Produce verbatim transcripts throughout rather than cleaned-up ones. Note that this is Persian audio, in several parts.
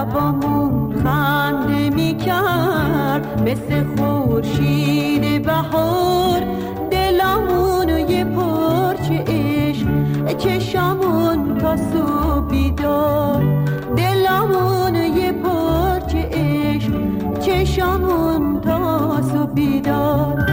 لبامون خنده میکرد مثل خورشید بهار، دلامونو یه پرچه عشق چشامون تا صبح بیدار، دلامونو یه پرچه عشق چشامون تا صبح بیدار.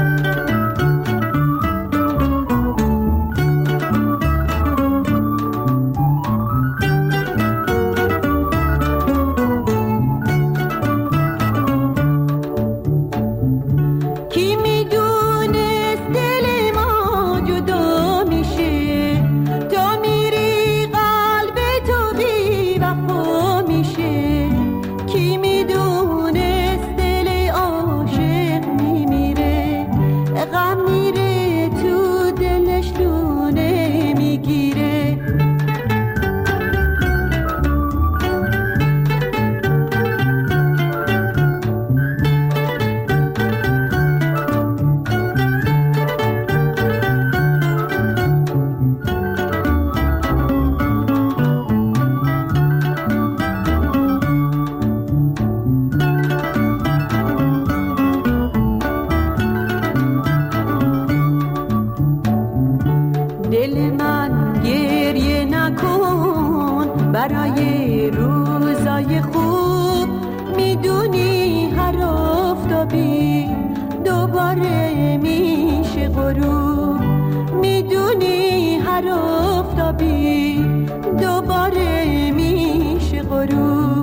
برای روزای خوب میدونی هر آفتابی دوباره میشه غروب، میدونی هر آفتابی دوباره میشه غروب.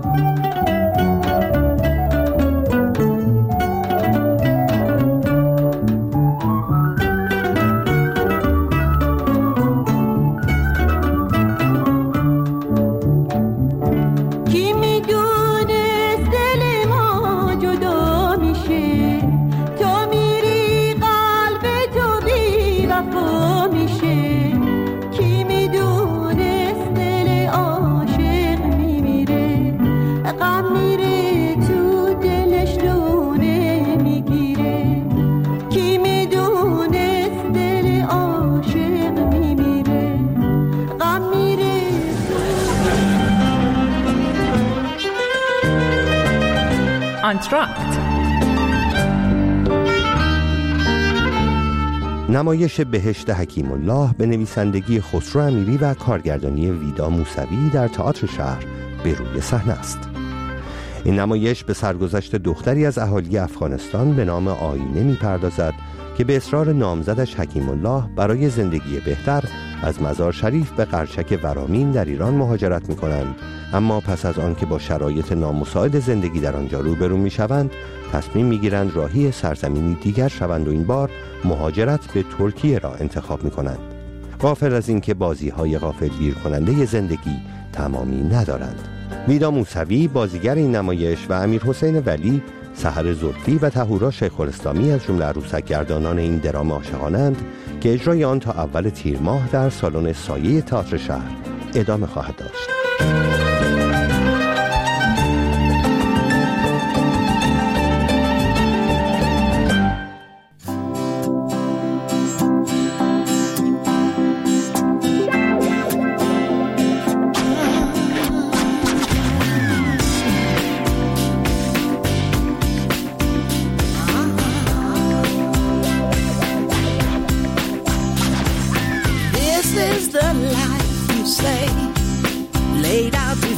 آنتراکت. نمایش بهشت حکیم الله به نویسندگی خسرو امیری و کارگردانی ویدا موسوی در تئاتر شهر به روی صحنه است. این نمایش به سرگذشت دختری از اهالی افغانستان به نام آینه می‌پردازد که به اصرار نامزدش حکیم الله برای زندگی بهتر از مزار شریف به قرچک ورامین در ایران مهاجرت می‌کنند، اما پس از آن که با شرایط نامساعد زندگی در آنجا روبرو می‌شوند، تصمیم می‌گیرند راهی سرزمینی دیگر شوند و این بار مهاجرت به ترکیه را انتخاب می‌کنند. غافل از اینکه بازی‌های غافلگیر کننده زندگی تمامی ندارند. ویدا موسوی بازیگر این نمایش و امیر حسین ولی، سحر زلفی و طهورا شیخ الاسلامی از جمله عروسک گردانان این درام عاشقانه‌اند که اجرای آن تا اول تیر ماه در سالن سایه تئاتر شهر ادامه خواهد داشت. This is the life you say, laid out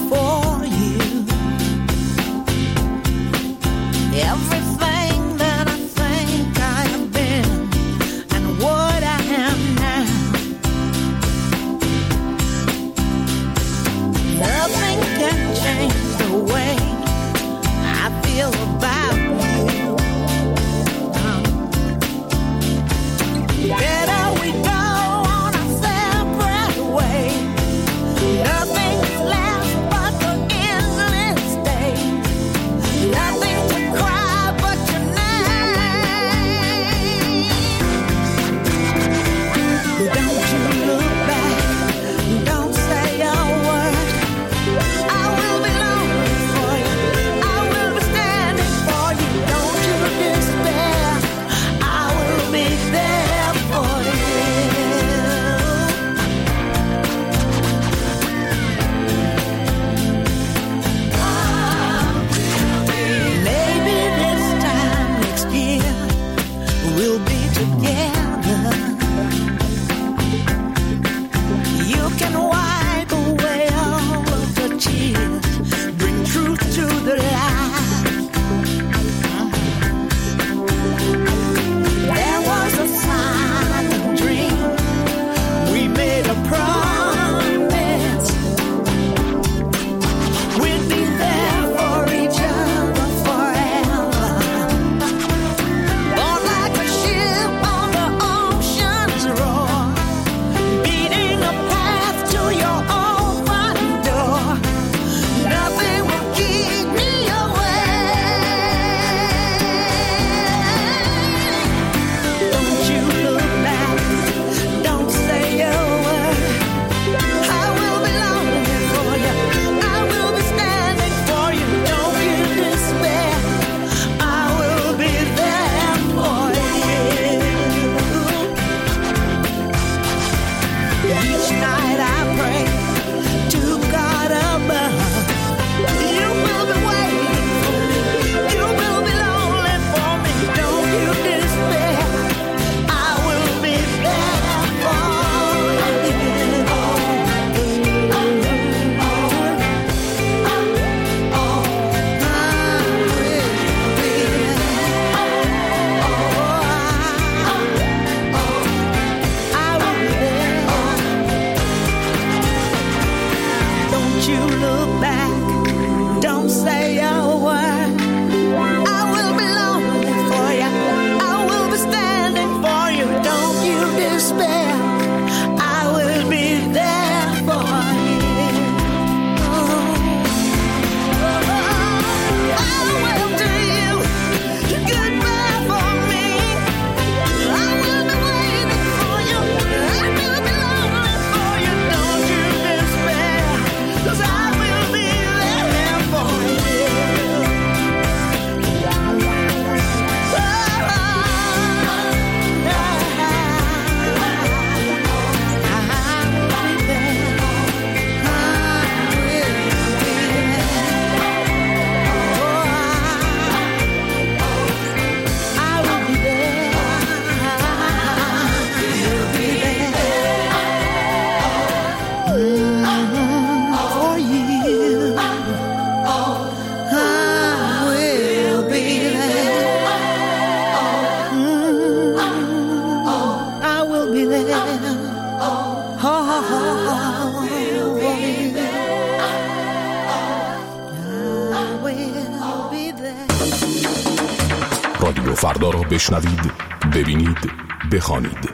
فردا را بشنوید، ببینید، بخوانید.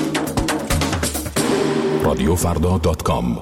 رادیو فردا دات کام.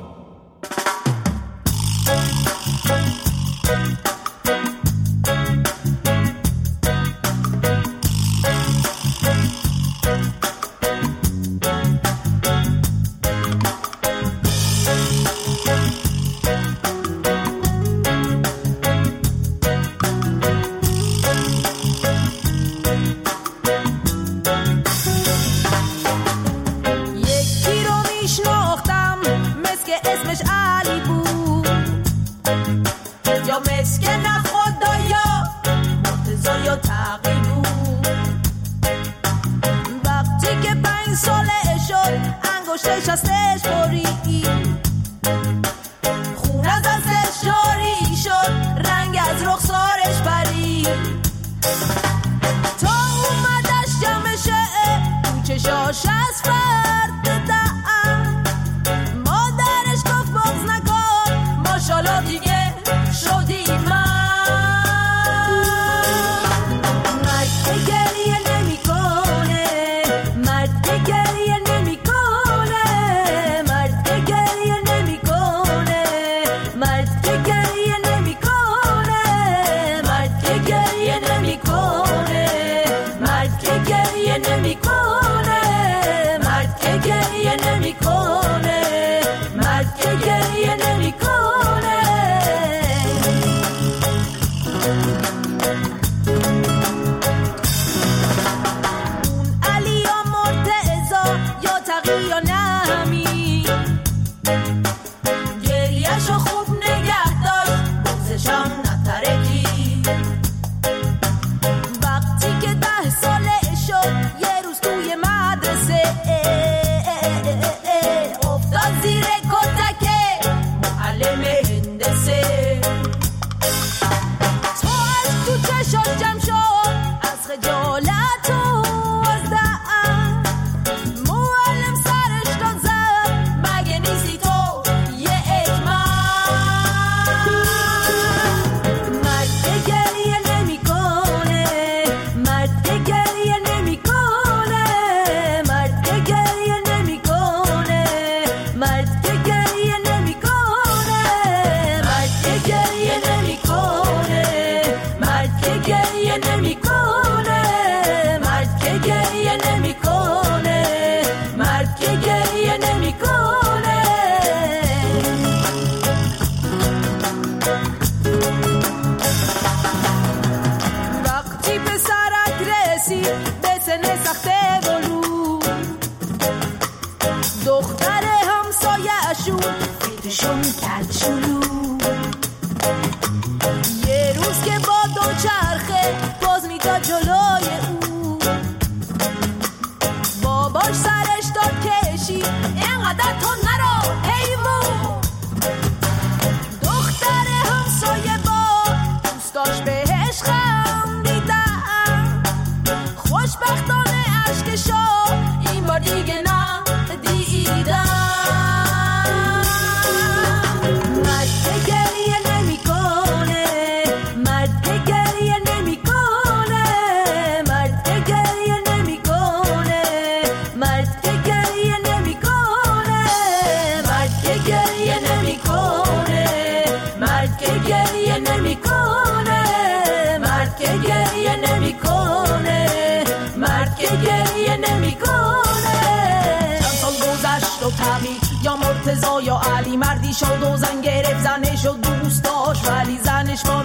یا مرتضی یا علی، مردی شد و زن گرفت زنش و دوست داشت، ولی زنش با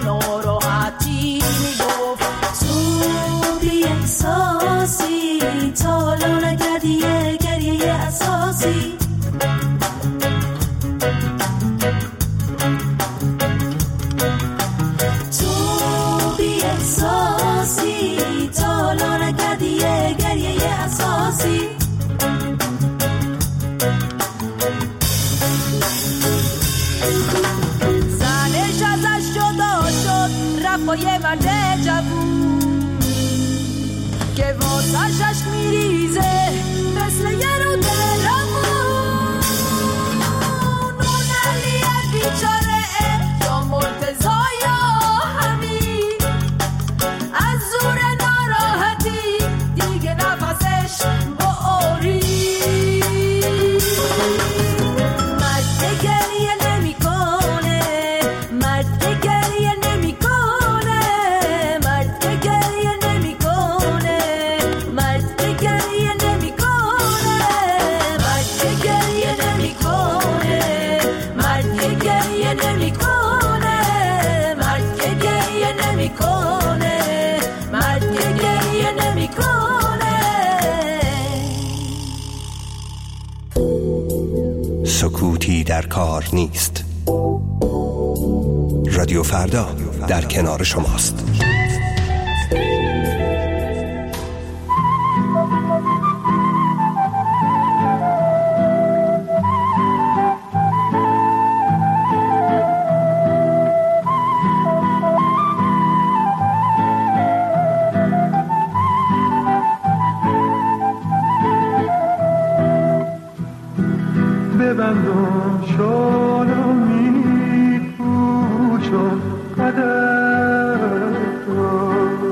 ناراحتی میگفت تو بی احساسی، تالا نکردی یه گریه اساسی. تو بی احساسی، تالا نکردی یه گریه اساسی. زنش ازش جدا شد، رفت با یه مرد جوون که واسش عشق میریزه مثل یه رود روون. اون علیه بیچاره یا مرتضی یا حمید، از زور ناراحتی دیگر کار نیست. رادیو فردا در کنار شماست. ببندم شالو می پوشم قدر را،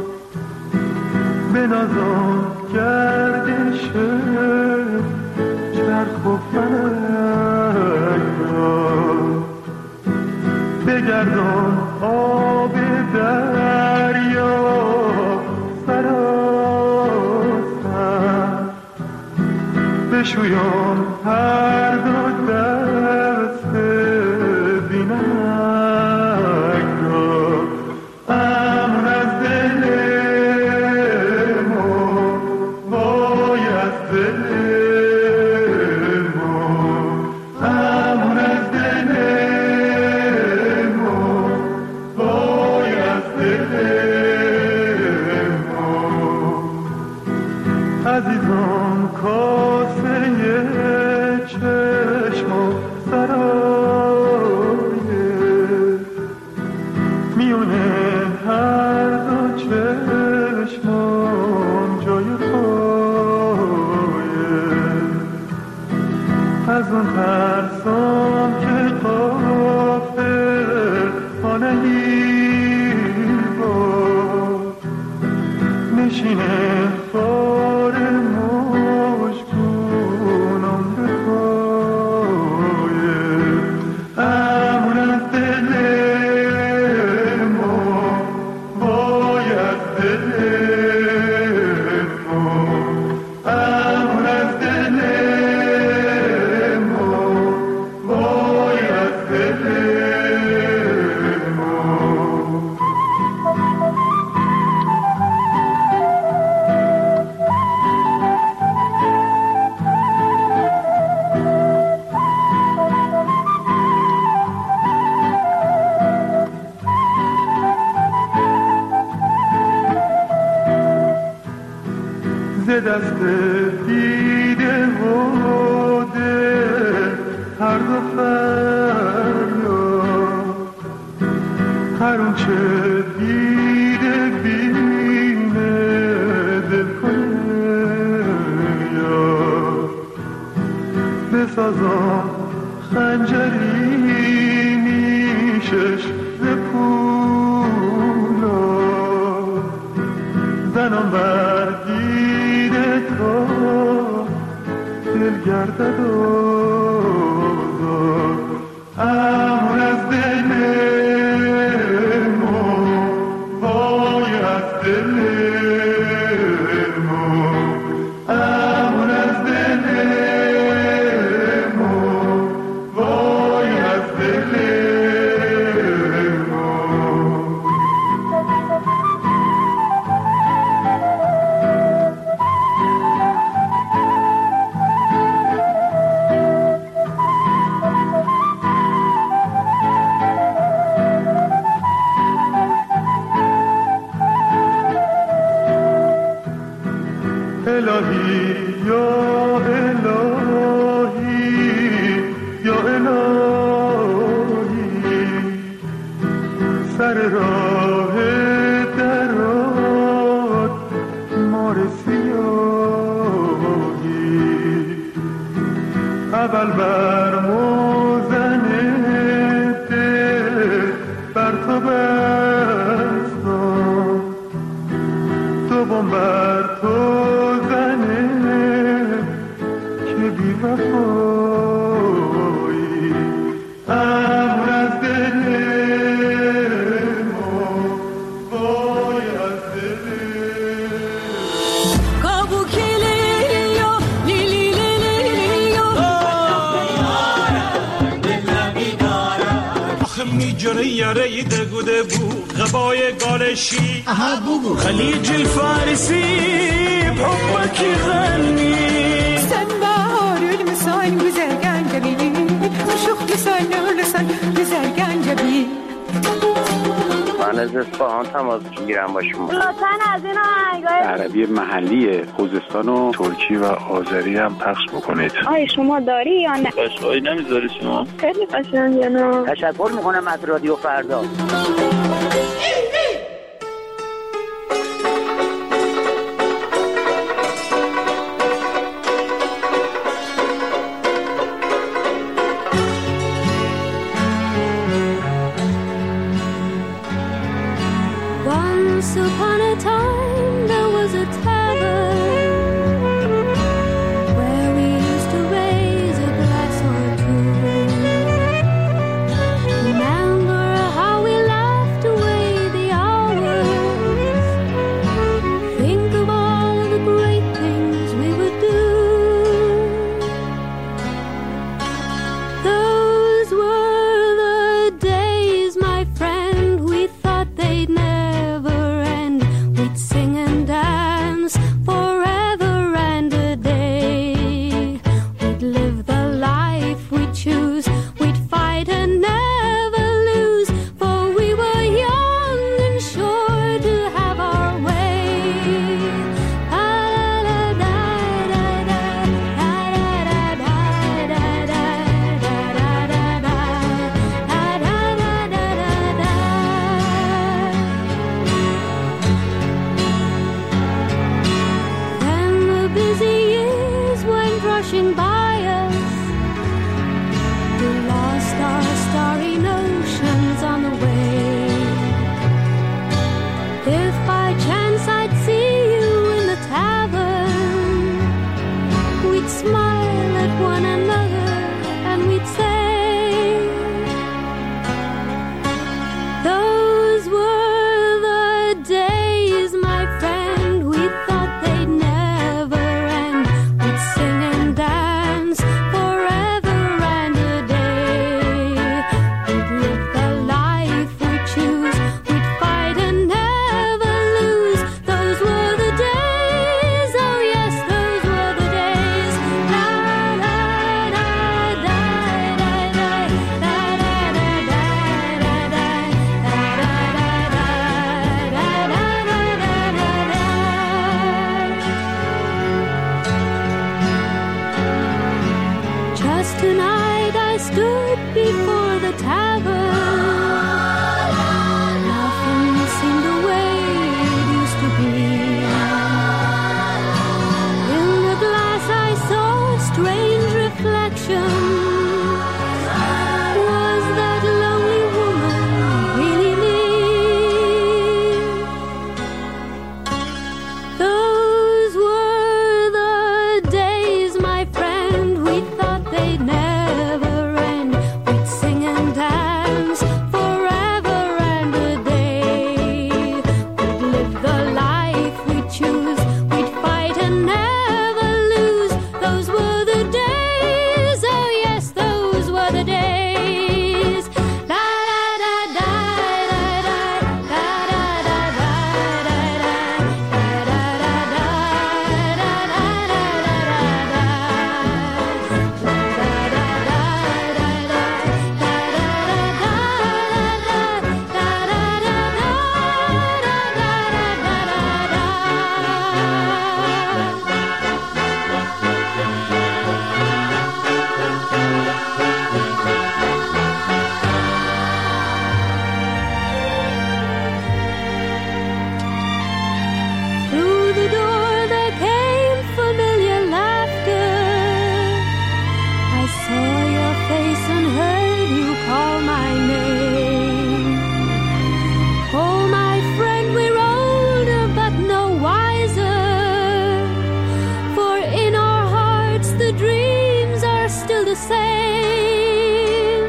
بنازم گردش چرخ و فلک را، بگردم آب دریا سراسر، بشویم هر دو دست بینک را، امن از دل ما وای از دل ما، امن از دل ما وای از دل ما. عزیزان کاسه چشم و سرایه، میونه هر دو چشمم جای پایه، از اون ترسام که غافل آنهی با نشینه خار مشکونم به پایه، امون از دل ما وای از دل ما، امون از دل ما وای از دل ما. ز دست دیده و دل هر دو فریاد، هر اون چه دیده بینه دل کنه یاد، بسازم خنجری نیشش ز پولاد، زنم بر دیده تا دل گردد آزاد، امون از دل ما وای از دل ما، امون از دل ما وای از دل ما. الهی یا الهی یا الهی، سر راه درات مار سیاهی، اول بر موزن دل بر تو بستم، دوم بر تو وفایی، امون از دل ما وای از دل کابو کلیو لیلی لیلیو دلم بیدارم، آخه میجره یاره دگوده بود غبای گالشی خلیج الفارسی بحبك يغني سنبار المساين وزرقان جميلين وشوخ از اصفهان تماس میگیرم با شما. لطفاً از این آهنگای عربی محلی خوزستان و ترکی و آذری هم پخش بکنید. آی شما داری یا نه؟ قشنگی نمیذاری شما؟ خیلی قشنگه نه. تشکر میکنم از رادیو فردا. Once upon a time there was a tavern where we used to raise a glass or two. Remember how we laughed away the hours. Think of all the great things we would do. Those were the days, my friend, we thought they'd never end. We'd sing and dance forever and a day. We'd live the life we choose. We'd fight and never lose, for we were young and sure to have our way. Then the busy years went rushing by us. We lost our starry notions on the way. If by chance I'd see you in the tavern, we'd smile at one another and we'd say, those were the days, my friend, we thought they'd never end. We'd sing and dance forever and a day. We'd live the life we choose. We'd fight and never lose. Those were the days, oh yes, those were the days. La la la da da da da da da da da Just tonight I stood before the tavern. Nothing seemed the way it used to be. In the glass I saw a strange reflection. Was that lonely woman really me? Those were the days, my friend, we thought they'd never end. We'd sing and dance forever and a day. We'd live the life we choose. We'd fight and never lose. Those were the days, oh yes, those were the days. La la da da da da da da da da da da Through the door there came familiar laughter. I saw your face and heard you call my name. Oh, my friend, we're older but no wiser, for in our hearts the dreams are still the same.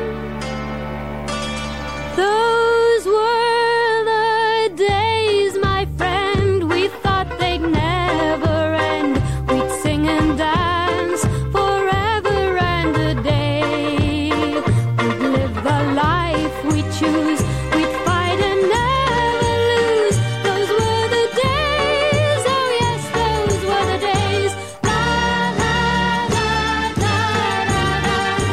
Those were the days, my friend, we thought they'd never end. We'd sing and dance forever and a day. We'd live the life we choose. We'd fight and never lose. Those were the days, oh yes, those were the days. La la la da da da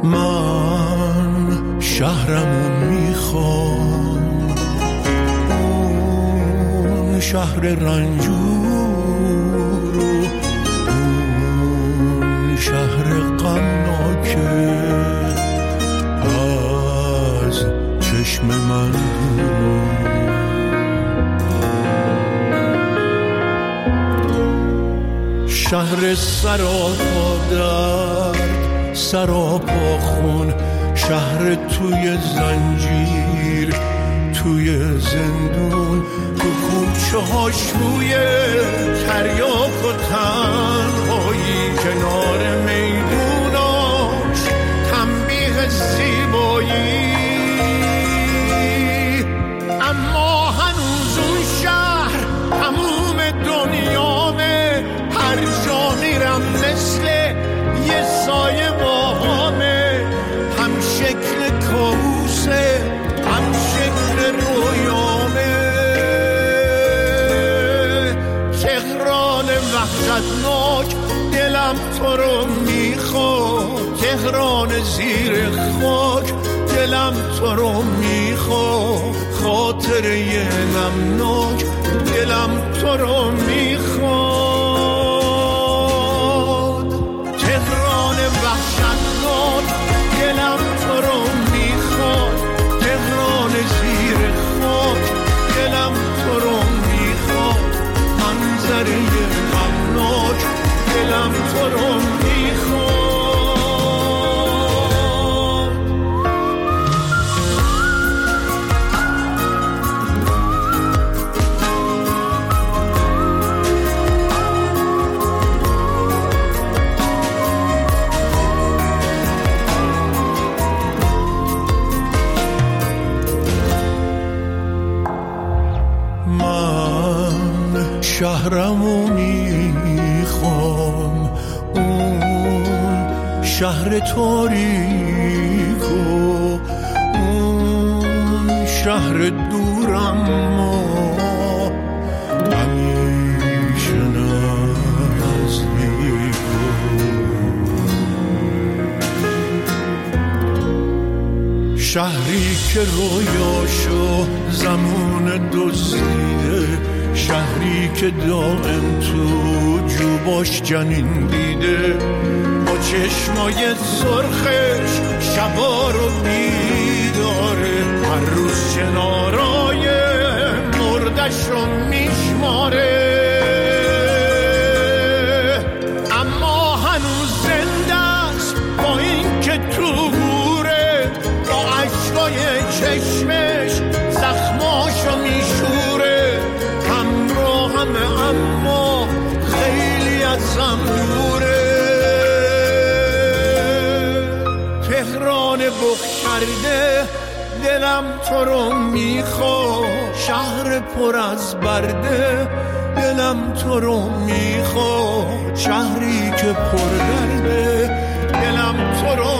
من شهرمو میخوام، اون شهر رنجور و اون شهر غمناکه از چشم من دور. شهر سراپا درد، سراپا خون، شهر توی زنجیر، توی زندون، تو کوچه هاش روی تریاک و تنهایی، کنار میدوناش تنبیه زیبایی. اما هنوز اون شهر تموم دنیامه، هر جا میرم مثل یه سایه با همه، هم شکل کابوسه هم شکل رویامه. تهران وحشتناک دلم تو رو میخواد، تهران زیر خاک دلم تو رو میخواد، خاطره نمناک دلم تو رو میخواد. تهران وحشتناک دلم تو رو میخواد، تهران زیر خاک دلم تو رو میخواد، منظره غمناک دلم تو رو میخواد. شهرمو میخوام، اون شهر تاریک و اون شهر دورم ما همیشه نزدیک. شهری که رویاشو زمان دزدیده، شهری که دائم تو جوباش جنین دیده، با چشمای سرخش شبا رو بیداره، هر روز کنارای مردش رو میشماره. اما هنوز زنده است با این که تو گوره، با عشقای چشمش زخماشو میشوره. اما خیلی ازم دوره. تهران بخ کرده دلم تو رو میخواد، شهر پر از برده دلم تو رو میخواد، شهری که پر درده دلم تو رو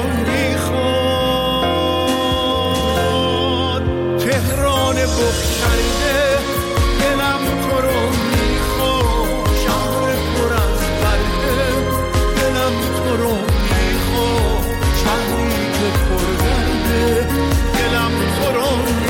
میخواد. تهران بخ کرده دلم تو رو میخواد، شهر پر از برده دلم تو رو میخواد، شهری که پر درده دلم تو رو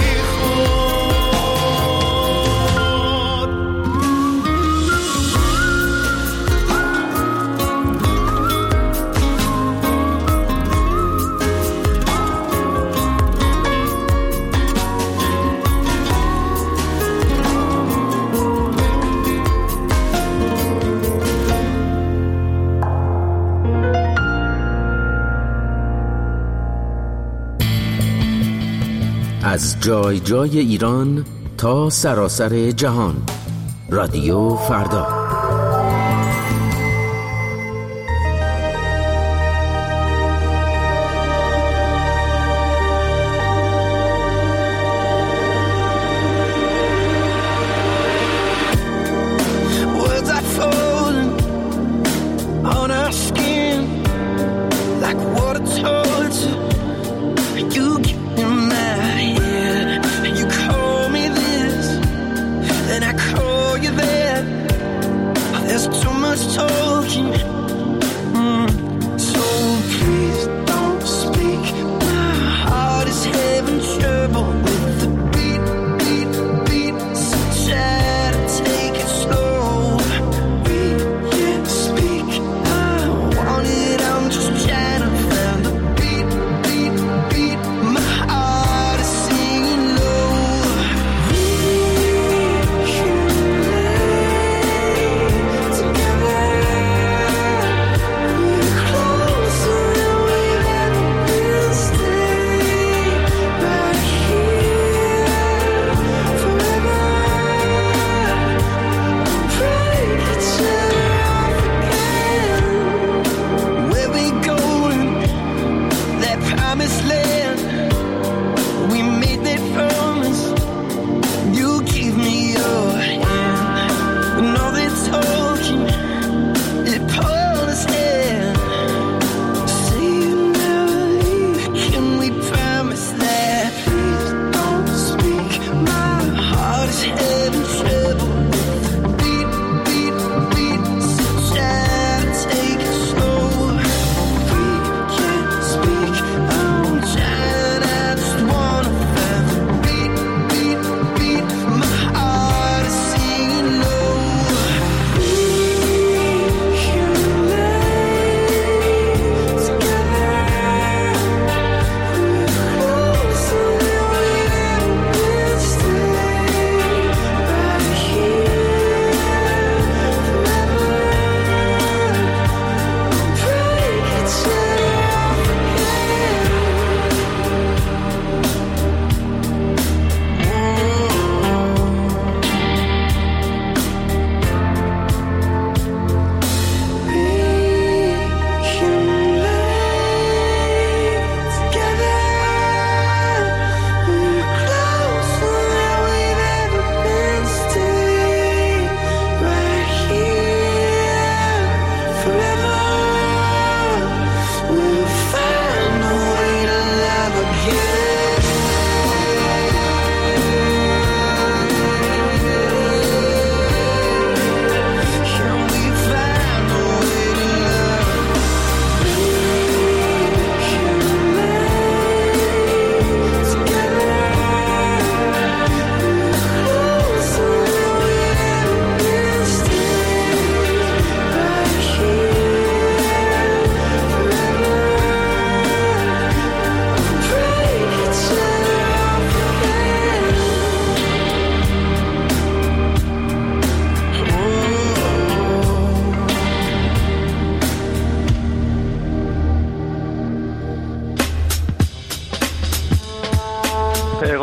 از جای جای ایران تا سراسر جهان، رادیو فردا.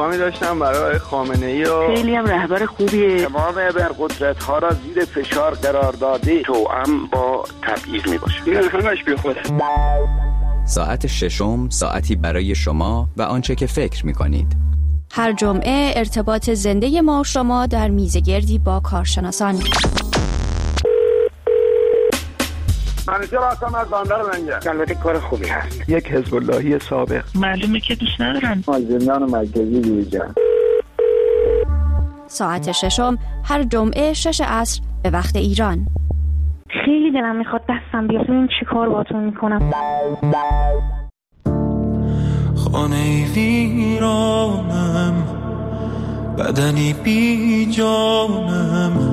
پیغامی داشتم برای خامنه‌ای و خیلی هم رهبر خوبیه. تمام ابرقدرت ها را زیر فشار قرار داده، توأم با تبعیض میباشه. این همش بی خوده. ساعت ششم ساعتی برای شما و آنچه که فکر میکنید. هر جمعه ارتباط زنده ما و شما در میزگردی با کارشناسان. منیجر هستم از بندر لنگر. البته کار خوبی هست. یک حزب اللهی سابق. معلومه که دوست ندارم. زندان مرکزی دیویجان. ساعت ششم هر جمعه شش عصر به وقت ایران. خیلی دلم میخواد دستم بیاد ببینم چی کار باهاتون میکنم. خانه ویرانم، بدنی بی جانم،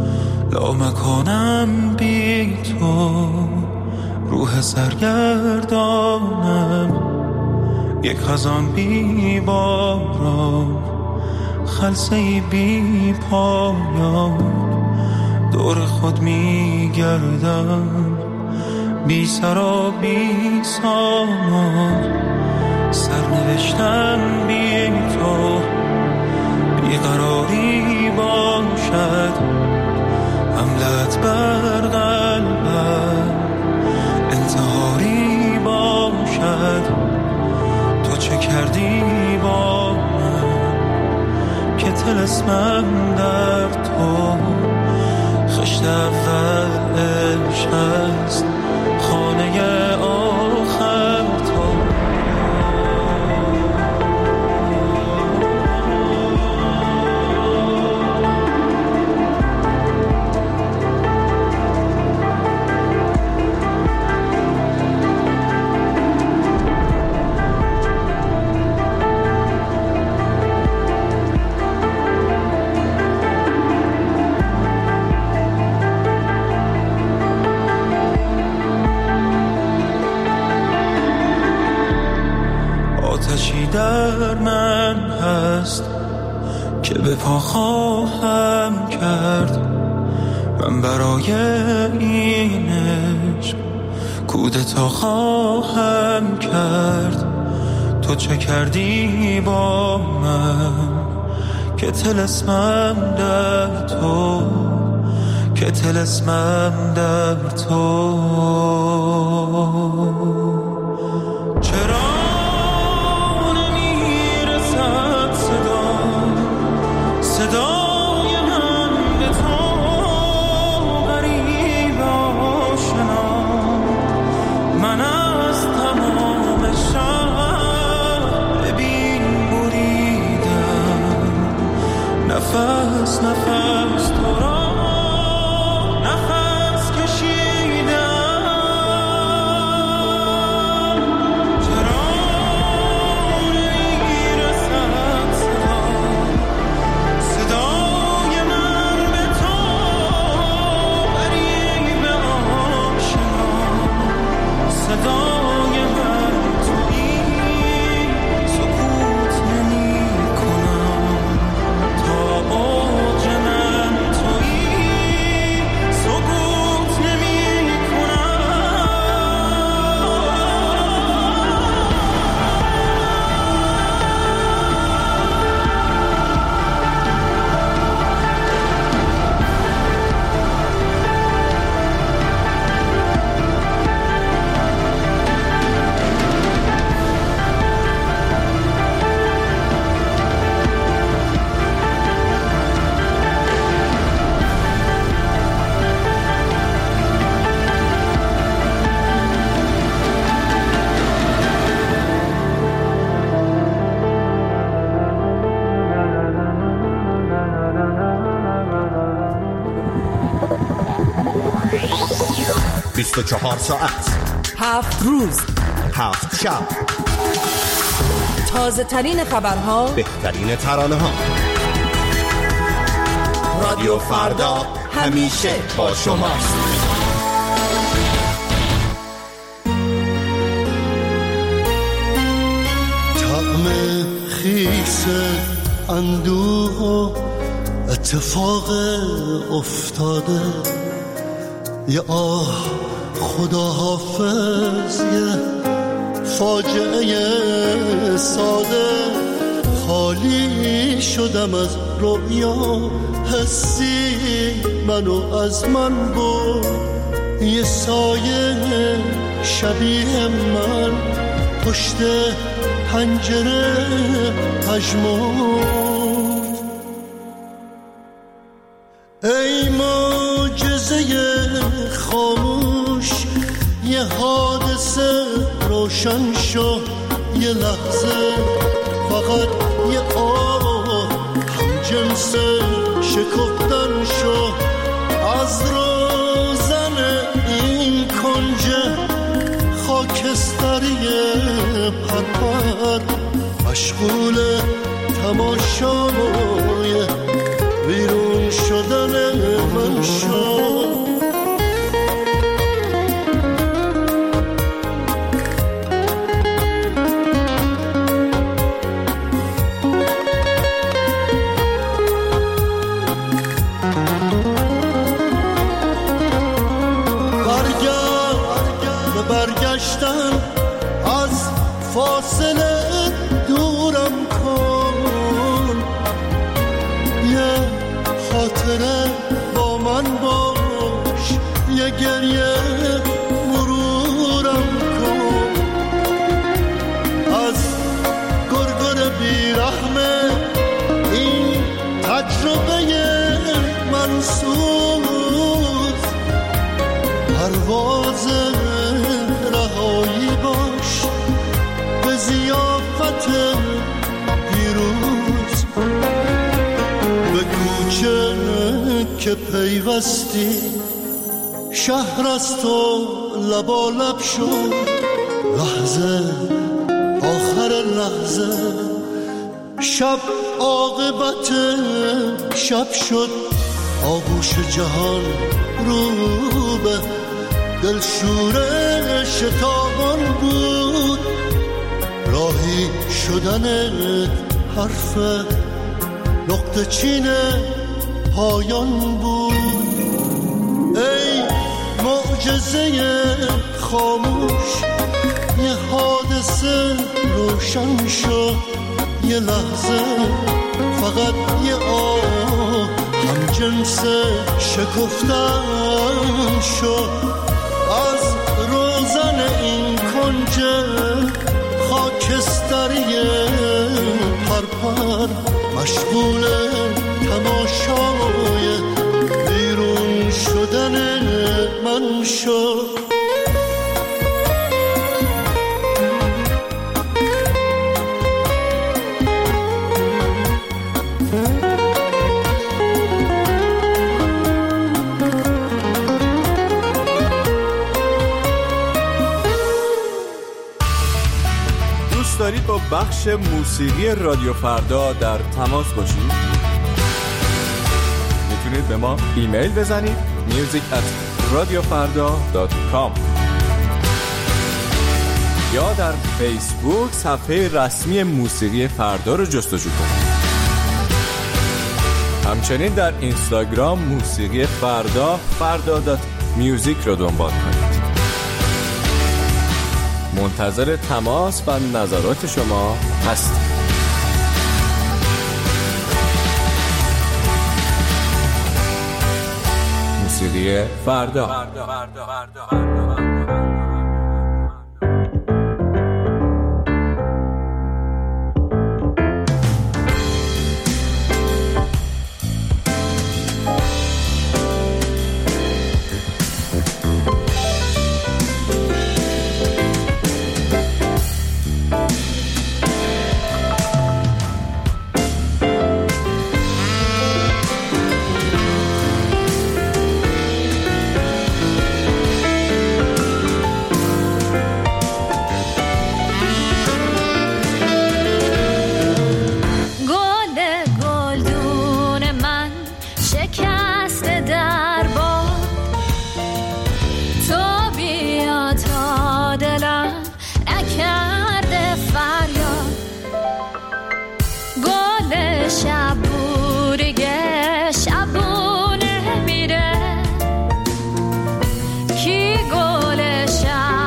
لامکانم بی تو، روح سرگردانم، یک خزان بی باران، خلسه‌ای بی پایان، دور خود می گردم، بی سر و بی سامان، سرنوشتم بی تو، بیقراری باشد، حملت بر قلبم، انتحاری باشد، تو چه کردی با من که طلسمم در تو، خشت اول عشق است، خانه آخر تو. آتشی در من هست که به پا خواهم کرد، من برای این عشق کودتا خواهم کرد، تو چه کردی با من که طلسمم در تو، که طلسمم در تو. چرا صدای من به تو غریب آشنا، من از تمام شهر ببین بریدم، نفس نفس تو را نفس کشیدم. چرا نمیرسد صدا، صدای من به تو غریب آشنا، صدای من تویی، سکوت نمی کنم تا اوج من تویی، سکوت نمی کنم. بیست و چهار ساعت، هفت روز، هفت شب، تازه ترین خبرها، بهترین ترانه ها. رادیو فردا همیشه با شماست. طعم خیس اندوه و اتفاق افتاده، یه آه خدا حافظ، یه فاجعه ساده، خالی شدم از رویا، حسی منو از من برد، یه سایه شبیه من پشت پنجره پژمرد. ای معجزه خاموش، یه حادثه روشن شو، یه لحظه فقط یه آه هم جنس شکفتن شو. از روزن این کنج خاکستری پرپر مشغول تماشای بیرون شدن من شو. از فاصله دورم کن، یه خاطره با من باش، یه گریه مرورم کن. از گرگر بیرحمه این تجربه منسوز، پرواز رهایی باش به ضیافت پیروز. به کوچه که پیوستی شهر از تو لبالب شد، لحظه آخر لحظه شب عاقبت شب شد. آغوش جهان رو به دلشوره شتابان بود، راهی شدنت حرف نقطه چین پایان بود. ای معجزه خاموش، یه حادثه روشن شو، یه لحظه فقط یه آه هم جنس شکفتن شو. از روزن این کنج خاکستری پرپر مشغول تماشای بیرون شدن من شو. دارید با بخش موسیقی رادیو فردا در تماس باشید؟ میتونید به ما ایمیل بزنید music at radiofarda dot com یا در فیسبوک صفحه رسمی موسیقی فردا رو جستجو کنید. همچنین در اینستاگرام موسیقی فردا فردا دات میوزیک رو دنبال کنید. منتظر تماس و نظرات شما هستیم. موسیقی فردا.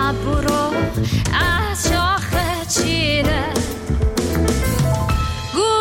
گل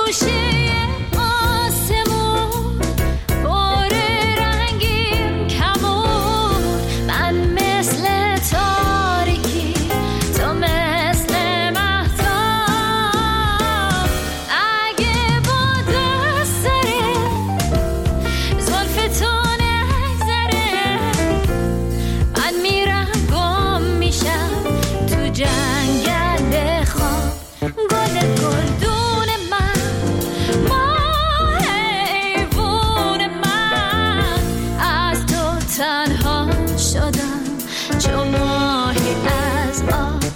جنگل خواب گل گلدون من ماه ایوون من از تو تنها شدم چون ماهی از آب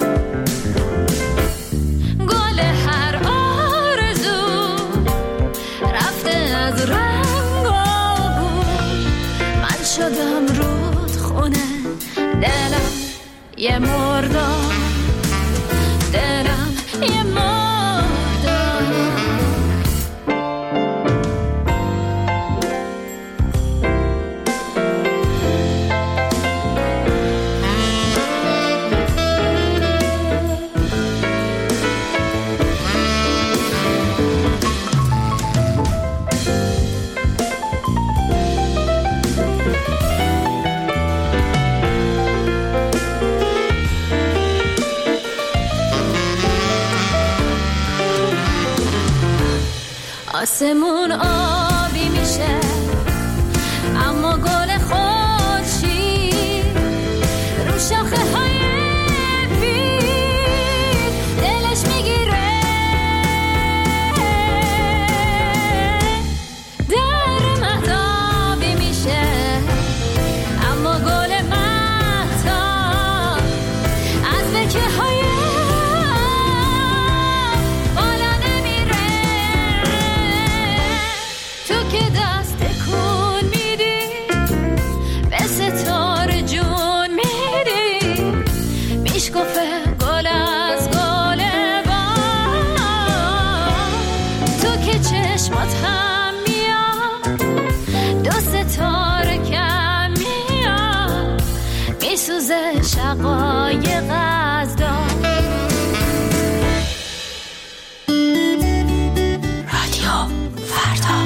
گل هر آرزو رفته از رنگ آبون من شدم رودخونه دلم یه مردار دلم یه مردار آسمون آبی میشه اما گل خورشید رو شاخه های پیر دلش میگیره در مهتابی میشه اما گل مهتاب از بکه های شقایق از دام رادیو فردا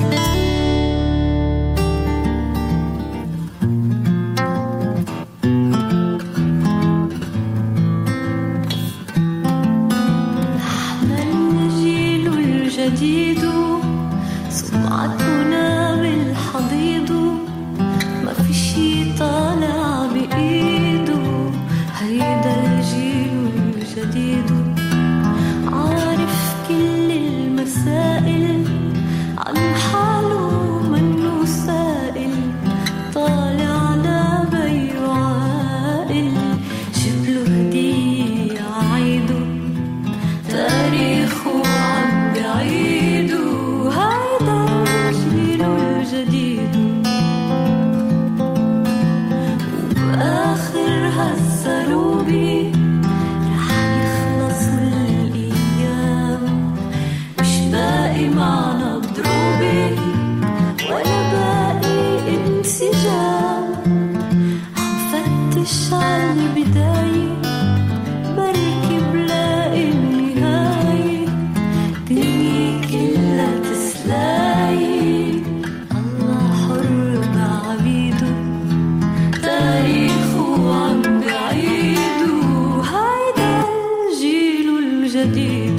نحن الجيل الجديد سمعتنا بالحضيض ما في شي طالع بإيده هيدا الجيل الجديد عارف كل المسائل عن حاله منه سائل طالع على بيه عاقل جبله هدية عيده تاريخه عم بعيده هيدا الجيل الجديد وبآخر هالسروبي رح يخلص الأيام مش باقي معنا بضروبي ولا باقي انسجام عم فتش عالبداية بركي بلاقي النهاية دنيا كلها تسلاي الله حر بعبيده تاريخه عم بعيده هيدا الجيل الجديد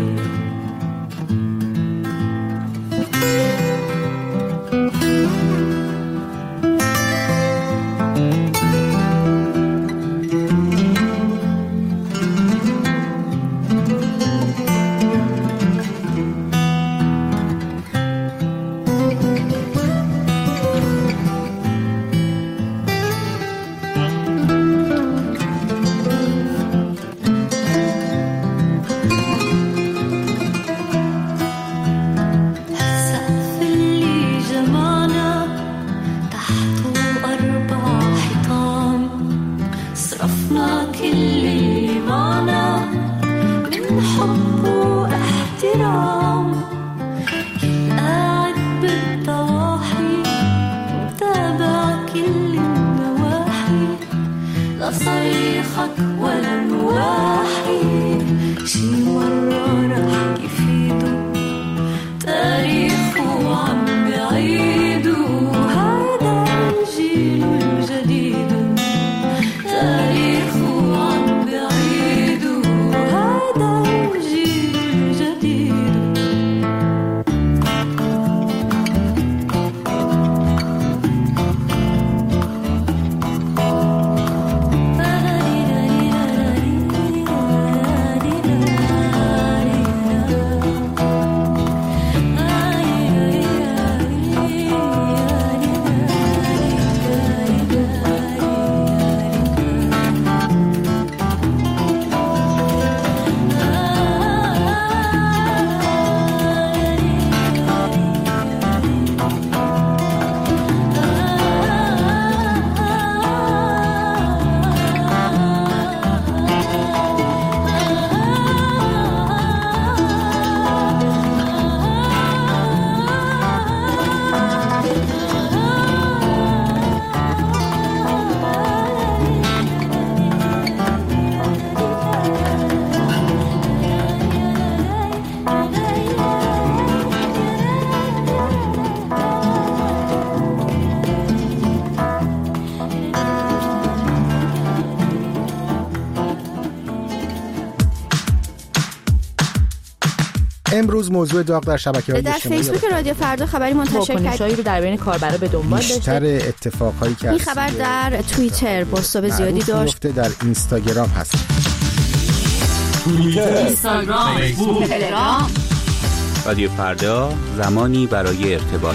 امروز موضوع داغ در شبکه‌های در اجتماعی فیسبوک رادیو فردا خبری منتشر واکنشایی رو در بین کاربرا به دنبال داشته. بیشتر اتفاقایی که این خبر در توییتر بازتاب زیادی داشت. در اینستاگرام هست. توییتر، اینستاگرام، فیسبوک، تلگرام. رادیو فردا، زمانی برای ارتباط.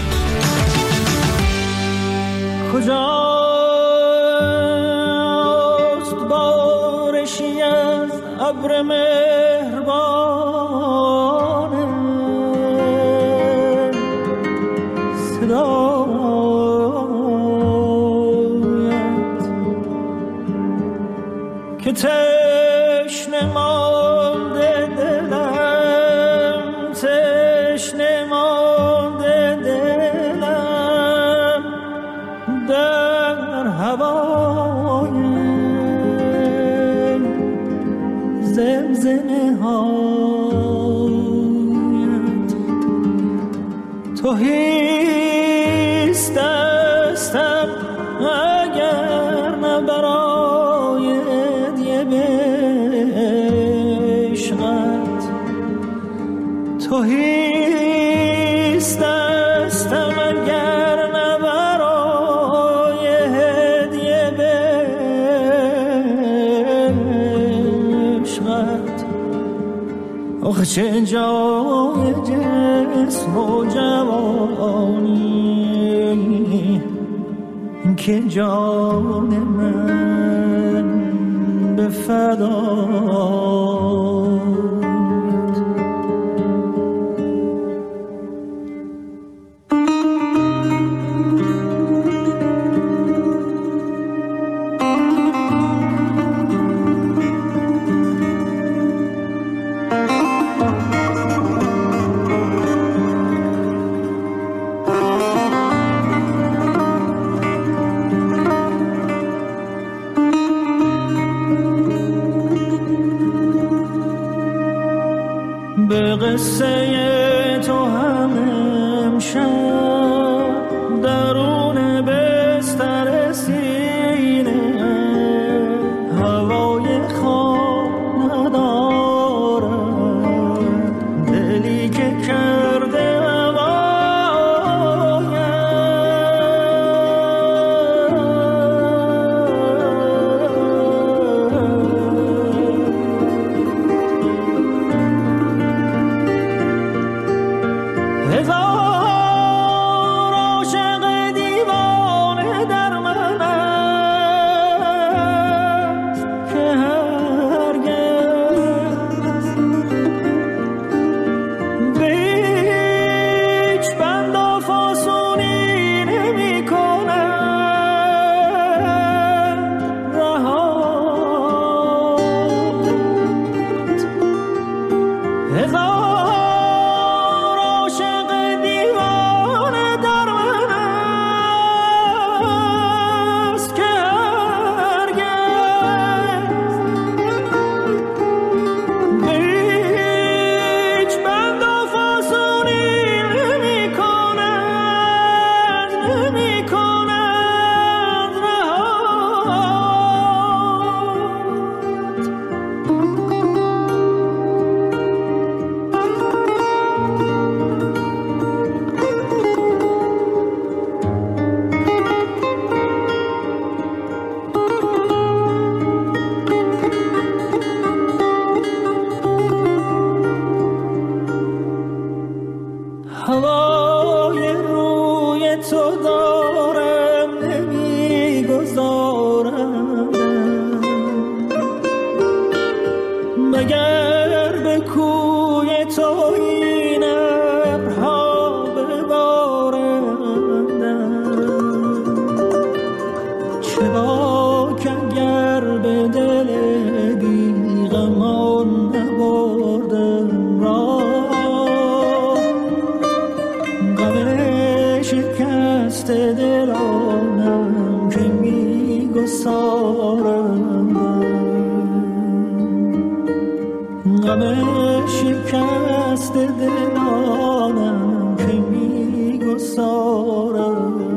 کجاست بارشی از ابر مهربان صدایت که تشنه مانده دلم، تشنه مانده دلم در هوای زمزمه هایت. توهیست دستم اگر نه برای هدیه به عشقت. توهیست دستم اگر نه برای هدیه به عشقت. آخه چه جای جسم و جوانی که جان من به فدایت. به قصه تو هم امشب درون بستر سینه هوای خواب ندارم. دلی که کرده هوای روی تو دارم نمیگذارم مگر به کوی تو این ابرها ببارندم. چه باک اگر به دل بیغمان نبردم راه شکست دلانم که میگسارم. غم شکست دلانم که میگسارم.